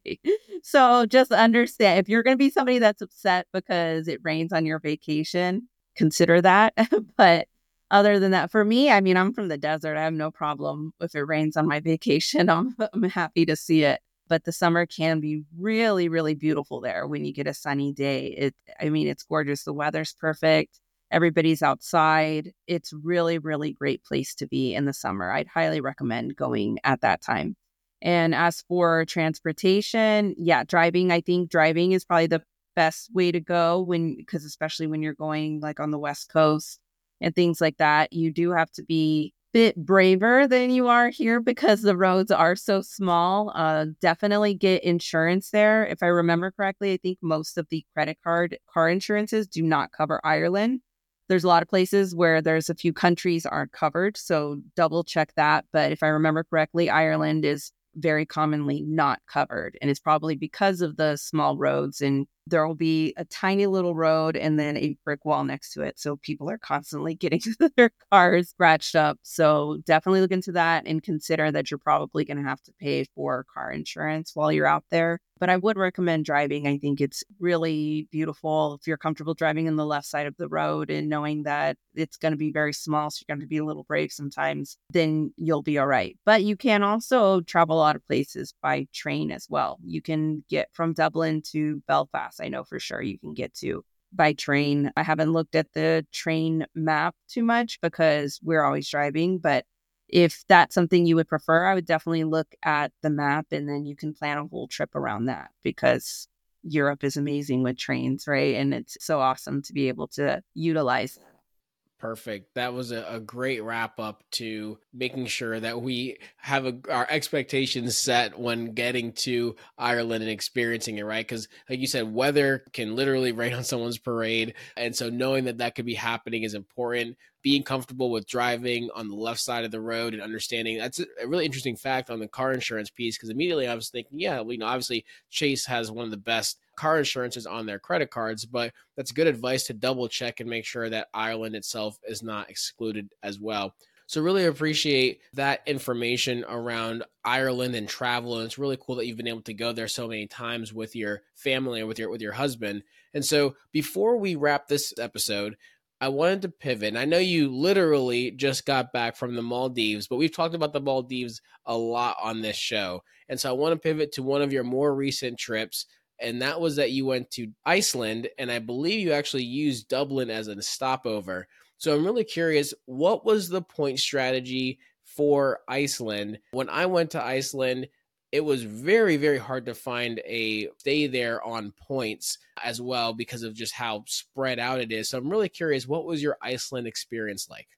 Speaker 4: So just understand, if you're going to be somebody that's upset because it rains on your vacation, consider that. But other than that, for me, I mean, I'm from the desert. I have no problem if it rains on my vacation. I'm happy to see it. But the summer can be really, really beautiful there when you get a sunny day. It's gorgeous. The weather's perfect. Everybody's outside. It's really, really great place to be in the summer. I'd highly recommend going at that time. And as for transportation, driving, I think driving is probably the best way to go because especially when you're going like on the West Coast and things like that, you do have to be a bit braver than you are here because the roads are so small. Definitely get insurance there. If I remember correctly, I think most of the credit car insurances do not cover Ireland. There's a lot of places where there's a few countries aren't covered, so double check that. But if I remember correctly, Ireland is very commonly not covered. And it's probably because of the small roads, and there will be a tiny little road and then a brick wall next to it. So people are constantly getting their cars scratched up. So definitely look into that and consider that you're probably going to have to pay for car insurance while you're out there. But I would recommend driving. I think it's really beautiful if you're comfortable driving on the left side of the road and knowing that it's going to be very small. So you're going to be a little brave sometimes, then you'll be all right. But you can also travel a lot of places by train as well. You can get from Dublin to Belfast. I know for sure you can get to by train. I haven't looked at the train map too much because we're always driving, but if that's something you would prefer, I would definitely look at the map and then you can plan a whole trip around that because Europe is amazing with trains, right? And it's so awesome to be able to utilize that.
Speaker 2: Perfect. That was a great wrap up to making sure that we have our expectations set when getting to Ireland and experiencing it, right? Because like you said, weather can literally rain on someone's parade. And so knowing that could be happening is important. Being comfortable with driving on the left side of the road and understanding that's a really interesting fact on the car insurance piece. Because immediately I was thinking, obviously Chase has one of the best car insurances on their credit cards, but that's good advice to double check and make sure that Ireland itself is not excluded as well. So really appreciate that information around Ireland and travel. And it's really cool that you've been able to go there so many times with your family or with your husband. And so before we wrap this episode, I wanted to pivot. And I know you literally just got back from the Maldives, but we've talked about the Maldives a lot on this show. And so I want to pivot to one of your more recent trips. And that was that you went to Iceland, and I believe you actually used Dublin as a stopover. So I'm really curious, what was the point strategy for Iceland? When I went to Iceland, it was very, very hard to find a stay there on points as well because of just how spread out it is. So I'm really curious, what was your Iceland experience like?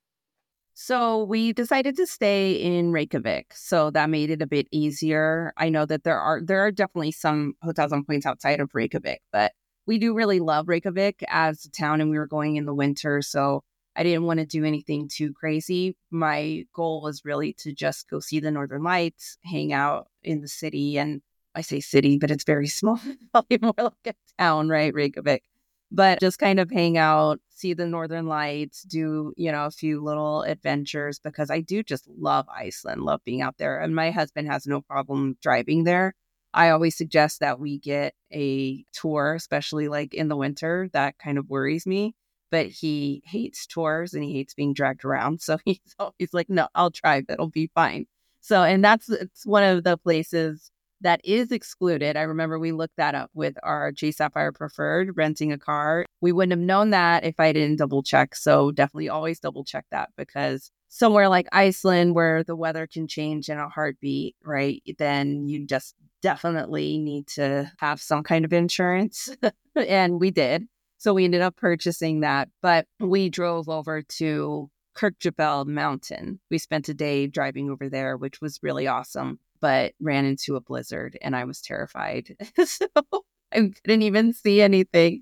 Speaker 4: So we decided to stay in Reykjavik. So that made it a bit easier. I know that there are definitely some hotels on points outside of Reykjavik, but we do really love Reykjavik as a town, and we were going in the winter. So I didn't want to do anything too crazy. My goal was really to just go see the Northern Lights, hang out in the city. And I say city, but it's very small, probably more like a town, right? Reykjavik. But just kind of hang out, see the Northern Lights, do, a few little adventures because I do just love Iceland, love being out there. And my husband has no problem driving there. I always suggest that we get a tour, especially like in the winter. That kind of worries me. But he hates tours and he hates being dragged around. So he's always like, no, I'll drive. It'll be fine. So, and it's one of the places that is excluded. I remember we looked that up with our Chase Sapphire Preferred, renting a car. We wouldn't have known that if I didn't double check. So definitely always double check that, because somewhere like Iceland where the weather can change in a heartbeat, right? Then you just definitely need to have some kind of insurance. And we did. So we ended up purchasing that. But we drove over to Kirkjubel Mountain. We spent a day driving over there, which was really awesome, but ran into a blizzard and I was terrified. So I couldn't even see anything.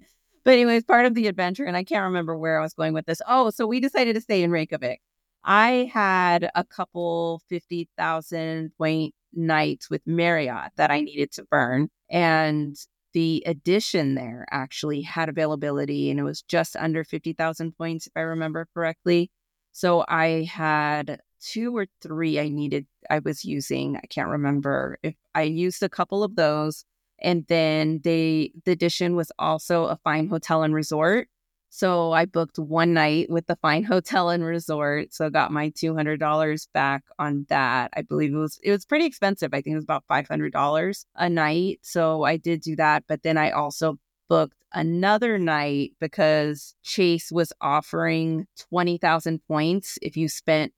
Speaker 4: But anyways, part of the adventure, and I can't remember where I was going with this. Oh, so we decided to stay in Reykjavik. I had a couple 50,000 point nights with Marriott that I needed to burn. And the Edition there actually had availability, and it was just under 50,000 points, if I remember correctly. So I had 2 or 3 I was using. I can't remember if I used a couple of those. And then the Edition was also a fine hotel and resort. So I booked one night with the fine hotel and resort. So got my $200 back on that. I believe it was pretty expensive. I think it was about $500 a night. So I did do that. But then I also booked another night because Chase was offering 20,000 points if you spent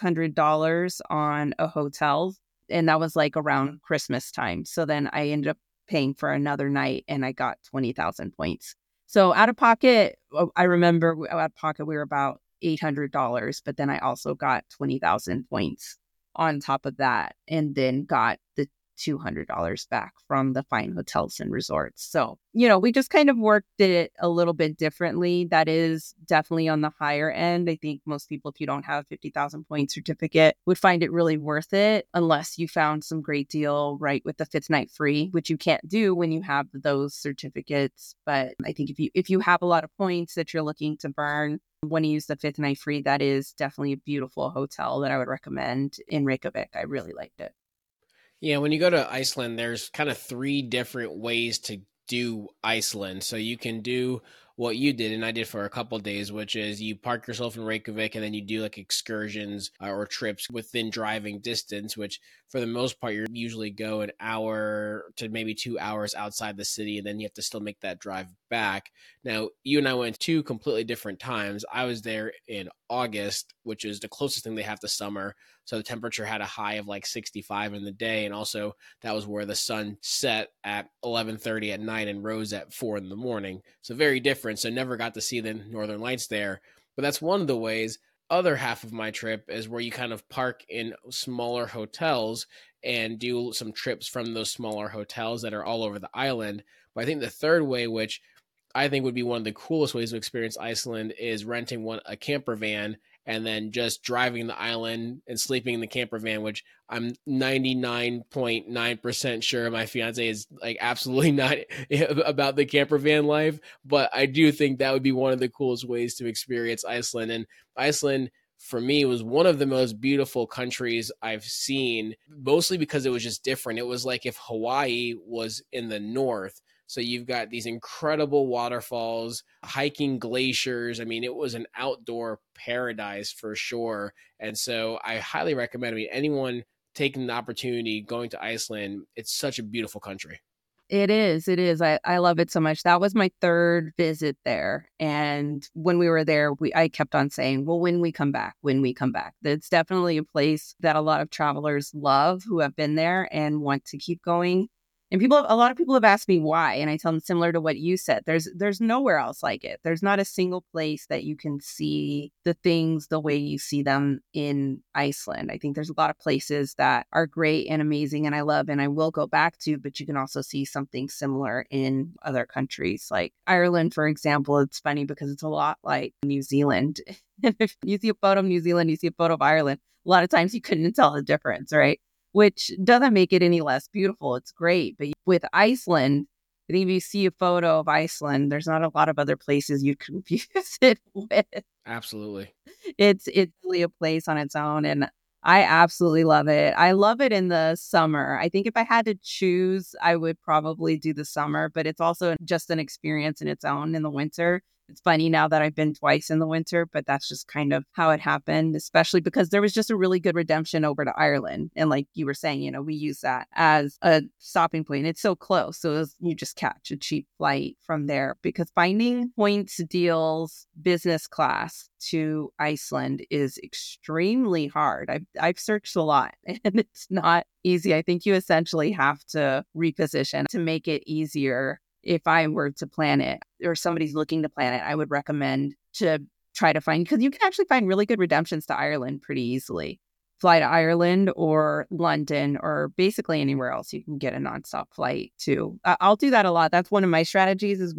Speaker 4: $500 on a hotel. And that was like around Christmas time. So then I ended up paying for another night and I got 20,000 points. So out of pocket, I remember out of pocket, we were about $800, but then I also got 20,000 points on top of that and then got the $200 back from the fine hotels and resorts. So, we just kind of worked it a little bit differently. That is definitely on the higher end. I think most people, if you don't have a 50,000 point certificate, would find it really worth it unless you found some great deal right with the 5th night free, which you can't do when you have those certificates. But I think if you have a lot of points that you're looking to burn, when you use the 5th night free, that is definitely a beautiful hotel that I would recommend in Reykjavik. I really liked it.
Speaker 2: Yeah, when you go to Iceland, there's kind of 3 different ways to do Iceland. So you can do what you did, and I did for a couple of days, which is you park yourself in Reykjavik and then you do like excursions or trips within driving distance, which for the most part, you usually go an hour to maybe 2 hours outside the city, and then you have to still make that drive back. Now, you and I went 2 completely different times. I was there in August, which is the closest thing they have to summer. So the temperature had a high of like 65 in the day. And also that was where the sun set at 11:30 at night and rose at 4 in the morning. So very different. So never got to see the Northern Lights there. But that's one of the ways. Other half of my trip is where you kind of park in smaller hotels and do some trips from those smaller hotels that are all over the island. But I think the third way, which I think would be one of the coolest ways to experience Iceland, is renting a camper van and then just driving the island and sleeping in the camper van, which I'm 99.9% sure my fiance is like absolutely not about the camper van life. But I do think that would be one of the coolest ways to experience Iceland. And Iceland, for me, was one of the most beautiful countries I've seen, mostly because it was just different. It was like if Hawaii was in the north. So you've got these incredible waterfalls, hiking glaciers. I mean, it was an outdoor paradise for sure. And so I highly recommend anyone taking the opportunity going to Iceland. It's such a beautiful country.
Speaker 4: It is. It is. I love it so much. That was my 3rd visit there. And when we were there, I kept on saying, well, when we come back. It's definitely a place that a lot of travelers love who have been there and want to keep going. And a lot of people have asked me why, and I tell them similar to what you said. There's nowhere else like it. There's not a single place that you can see the things the way you see them in Iceland. I think there's a lot of places that are great and amazing and I love and I will go back to, but you can also see something similar in other countries. Like Ireland, for example, it's funny because it's a lot like New Zealand. And if you see a photo of New Zealand, you see a photo of Ireland, a lot of times you couldn't tell the difference, right? Which doesn't make it any less beautiful. It's great. But with Iceland, I think if you see a photo of Iceland, there's not a lot of other places you'd confuse it with.
Speaker 2: Absolutely.
Speaker 4: It's really a place on its own. And I absolutely love it. I love it in the summer. I think if I had to choose, I would probably do the summer, but it's also just an experience in its own in the winter. It's funny now that I've been twice in the winter, but that's just kind of how it happened, especially because there was just a really good redemption over to Ireland. And like you were saying, we use that as a stopping point. It's so close. So you just catch a cheap flight from there because finding points deals business class to Iceland is extremely hard. I've searched a lot and it's not easy. I think you essentially have to reposition to make it easier. If I were to plan it or somebody's looking to plan it, I would recommend to try to find, because you can actually find really good redemptions to Ireland pretty easily. Fly to Ireland or London or basically anywhere else you can get a nonstop flight to. I'll do that a lot. That's one of my strategies is when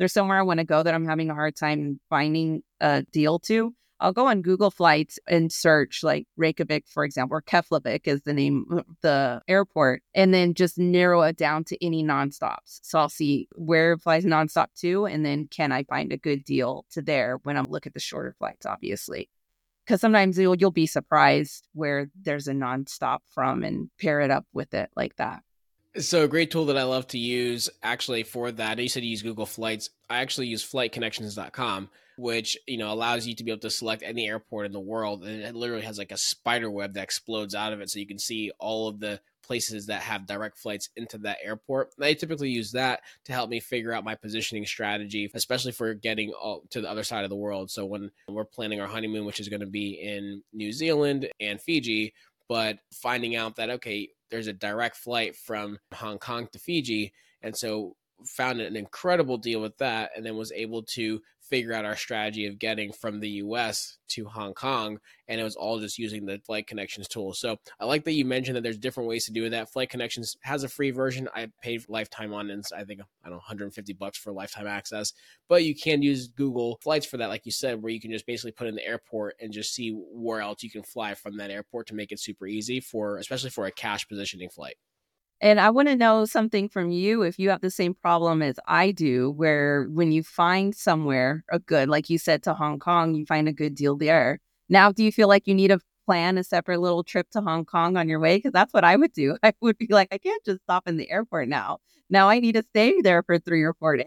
Speaker 4: there's somewhere I want to go that I'm having a hard time finding a deal to, I'll go on Google Flights and search like Reykjavik, for example, or Keflavik is the name of the airport, and then just narrow it down to any nonstops. So I'll see where it flies nonstop to, and then can I find a good deal to there when I look at the shorter flights, obviously. Because sometimes you'll be surprised where there's a nonstop from and pair it up with it like that.
Speaker 2: So a great tool that I love to use actually for that. You said you use Google Flights. I actually use flightconnections.com, which, allows you to be able to select any airport in the world. And it literally has like a spider web that explodes out of it. So you can see all of the places that have direct flights into that airport. And I typically use that to help me figure out my positioning strategy, especially for getting to the other side of the world. So when we're planning our honeymoon, which is going to be in New Zealand and Fiji, but finding out that, okay, there's a direct flight from Hong Kong to Fiji. And so found an incredible deal with that, and then was able to figure out our strategy of getting from the US to Hong Kong. And it was all just using the Flight Connections tool. So I like that you mentioned that there's different ways to do that. Flight Connections has a free version. I paid lifetime on it. I think, $150 for lifetime access, but you can use Google Flights for that. Like you said, where you can just basically put in the airport and just see where else you can fly from that airport to make it super easy especially for a cash positioning flight.
Speaker 4: And I want to know something from you if you have the same problem as I do, where when you find somewhere a good, like you said, to Hong Kong, you find a good deal there. Now, do you feel like you need to plan a separate little trip to Hong Kong on your way? Because that's what I would do. I would be like, I can't just stop in the airport now. Now I need to stay there for 3 or 4 days.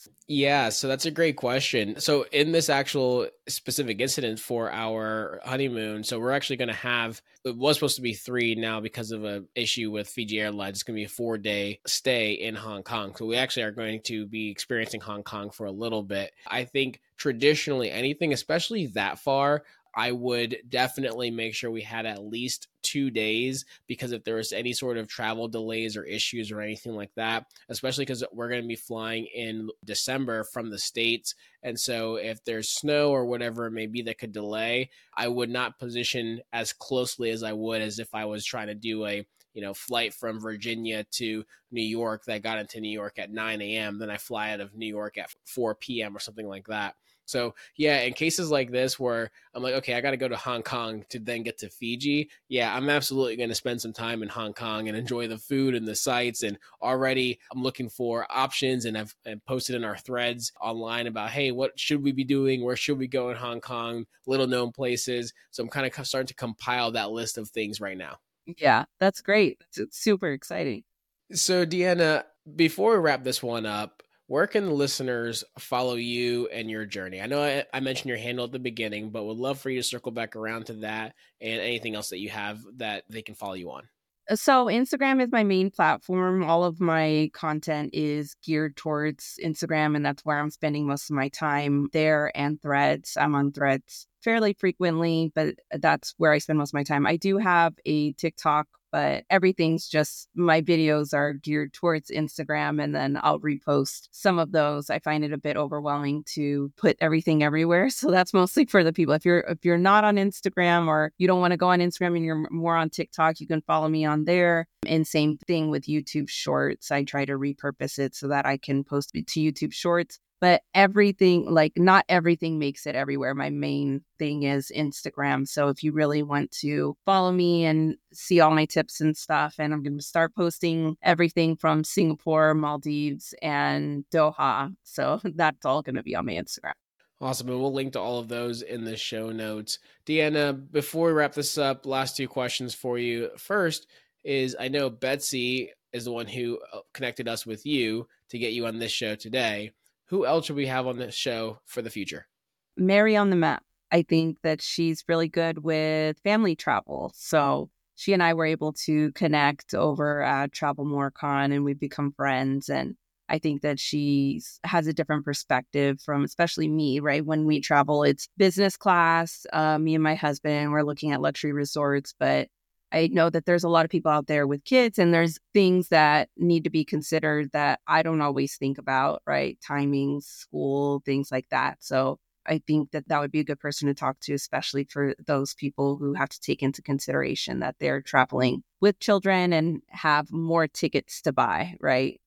Speaker 2: Yeah, so that's a great question. So in this actual specific incident for our honeymoon, so we're actually going to have, it was supposed to be 3 now because of an issue with Fiji Airlines. It's going to be a 4-day stay in Hong Kong. So we actually are going to be experiencing Hong Kong for a little bit. I think traditionally anything, especially that far, I would definitely make sure we had at least 2 days, because if there was any sort of travel delays or issues or anything like that, especially because we're going to be flying in December from the States. And so if there's snow or whatever it may be that could delay, I would not position as closely as I would as if I was trying to do a flight from Virginia to New York that got into New York at 9 a.m. Then I fly out of New York at 4 p.m. or something like that. So yeah, in cases like this where I'm like, okay, I got to go to Hong Kong to then get to Fiji. Yeah, I'm absolutely going to spend some time in Hong Kong and enjoy the food and the sights. And already I'm looking for options, and I've posted in our threads online about, hey, what should we be doing? Where should we go in Hong Kong? Little known places. So I'm kind of starting to compile that list of things right now.
Speaker 4: Yeah, that's great. It's super exciting.
Speaker 2: So Deanna, before we wrap this one up, where can the listeners follow you and your journey? I know I mentioned your handle at the beginning, but would love for you to circle back around to that and anything else that you have that they can follow you on.
Speaker 4: So Instagram is my main platform. All of my content is geared towards Instagram, and that's where I'm spending most of my time there, and Threads. I'm on Threads fairly frequently, but that's where I spend most of my time. I do have a TikTok, but everything's just, my videos are geared towards Instagram, and then I'll repost some of those. I find it a bit overwhelming to put everything everywhere. So that's mostly for the people. If you're not on Instagram, or you don't want to go on Instagram and you're more on TikTok, you can follow me on there. And same thing with YouTube Shorts. I try to repurpose it so that I can post it to YouTube Shorts. But everything, like not everything makes it everywhere. My main thing is Instagram. So if you really want to follow me and see all my tips and stuff, and I'm going to start posting everything from Singapore, Maldives, and Doha. So that's all going to be on my Instagram.
Speaker 2: Awesome. And we'll link to all of those in the show notes. Deanna, before we wrap this up, last 2 questions for you. First is, I know Betsy is the one who connected us with you to get you on this show today. Who else should we have on this show for the future?
Speaker 4: Mary on the Map. I think that she's really good with family travel. So she and I were able to connect over at Travel More Con, and we've become friends. And I think that she has a different perspective from especially me, right? When we travel, it's business class. Me and my husband, we're looking at luxury resorts, but I know that there's a lot of people out there with kids, and there's things that need to be considered that I don't always think about, right? Timing, school, things like that. So I think that would be a good person to talk to, especially for those people who have to take into consideration that they're traveling with children and have more tickets to buy, right?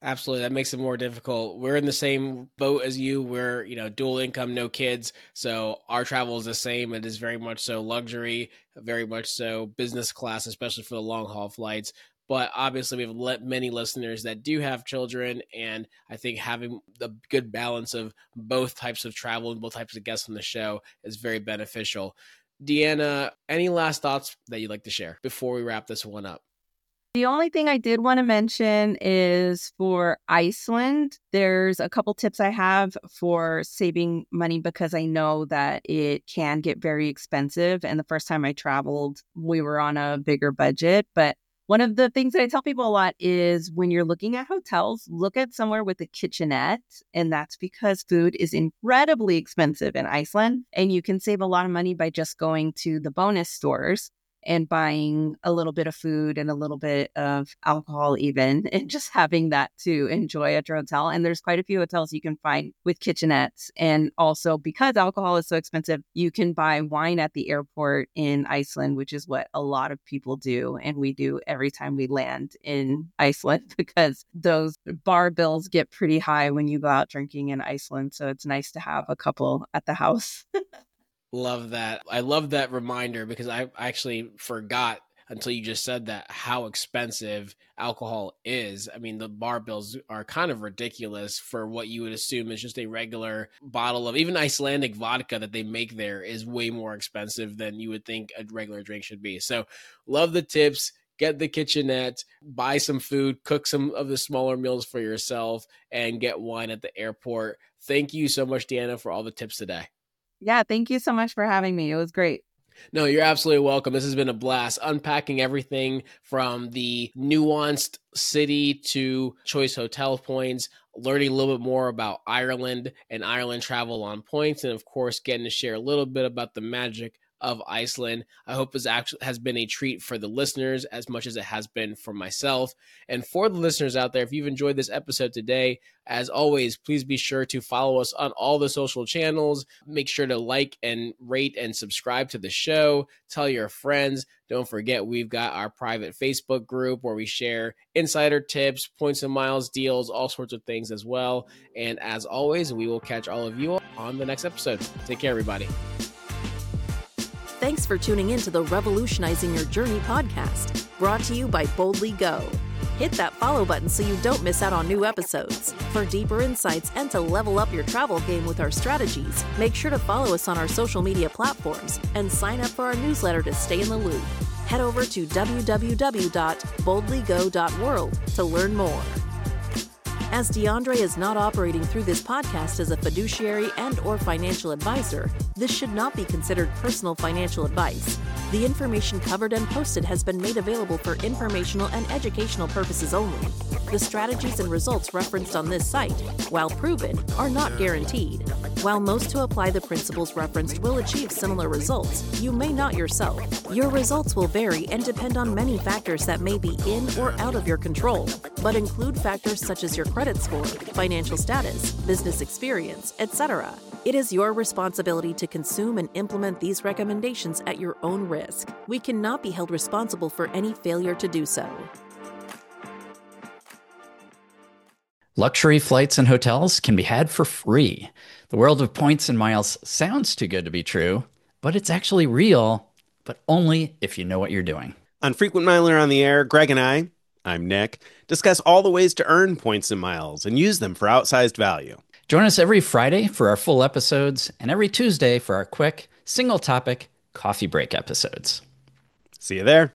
Speaker 2: Absolutely. That makes it more difficult. We're in the same boat as you. We're, dual income, no kids. So our travel is the same. It is very much so luxury, very much so business class, especially for the long haul flights. But obviously, we have many listeners that do have children. And I think having the good balance of both types of travel and both types of guests on the show is very beneficial. Deanna, any last thoughts that you'd like to share before we wrap this one up?
Speaker 4: The only thing I did want to mention is for Iceland, there's a couple tips I have for saving money because I know that it can get very expensive. And the first time I traveled, we were on a bigger budget. But one of the things that I tell people a lot is when you're looking at hotels, look at somewhere with a kitchenette. And that's because food is incredibly expensive in Iceland. And you can save a lot of money by just going to the bonus stores and buying a little bit of food and a little bit of alcohol even, and just having that to enjoy at your hotel. And there's quite a few hotels you can find with kitchenettes. And also because alcohol is so expensive, you can buy wine at the airport in Iceland, which is what a lot of people do. And we do every time we land in Iceland because those bar bills get pretty high when you go out drinking in Iceland. So it's nice to have a couple at the house.
Speaker 2: Love that. I love that reminder because I actually forgot until you just said that how expensive alcohol is. I mean, the bar bills are kind of ridiculous for what you would assume is just a regular bottle of even Icelandic vodka that they make there is way more expensive than you would think a regular drink should be. So love the tips. Get the kitchenette, buy some food, cook some of the smaller meals for yourself, and get wine at the airport. Thank you so much, Deanna, for all the tips today.
Speaker 4: Yeah, thank you so much for having me. It was great.
Speaker 2: No, you're absolutely welcome. This has been a blast, unpacking everything from the nuanced city to choice hotel points, learning a little bit more about Ireland and Ireland travel on points, and of course, getting to share a little bit about the magic of Iceland. I hope this actually has been a treat for the listeners as much as it has been for myself. And for the listeners out there, if you've enjoyed this episode today, as always, please be sure to follow us on all the social channels. Make sure to like and rate and subscribe to the show. Tell your friends. Don't forget, we've got our private Facebook group where we share insider tips, points and miles deals, all sorts of things as well. And as always, we will catch all of you on the next episode. Take care, everybody.
Speaker 3: Thanks for tuning in to the Revolutionizing Your Journey podcast, brought to you by Boldly Go. Hit that follow button so you don't miss out on new episodes. For deeper insights and to level up your travel game with our strategies, make sure to follow us on our social media platforms and sign up for our newsletter to stay in the loop. Head over to www.boldlygo.world to learn more. As DeAndre is not operating through this podcast as a fiduciary and/or financial advisor, this should not be considered personal financial advice. The information covered and posted has been made available for informational and educational purposes only. The strategies and results referenced on this site, while proven, are not guaranteed. While most who apply the principles referenced will achieve similar results, you may not yourself. Your results will vary and depend on many factors that may be in or out of your control, but include factors such as your credit score, financial status, business experience, etc. It is your responsibility to consume and implement these recommendations at your own risk. We cannot be held responsible for any failure to do so.
Speaker 5: Luxury flights and hotels can be had for free. The world of points and miles sounds too good to be true, but it's actually real, but only if you know what you're doing.
Speaker 6: On Frequent Miler on the Air, Greg and I'm Nick, discuss all the ways to earn points and miles and use them for outsized value.
Speaker 5: Join us every Friday for our full episodes and every Tuesday for our quick, single-topic coffee break episodes.
Speaker 6: See you there.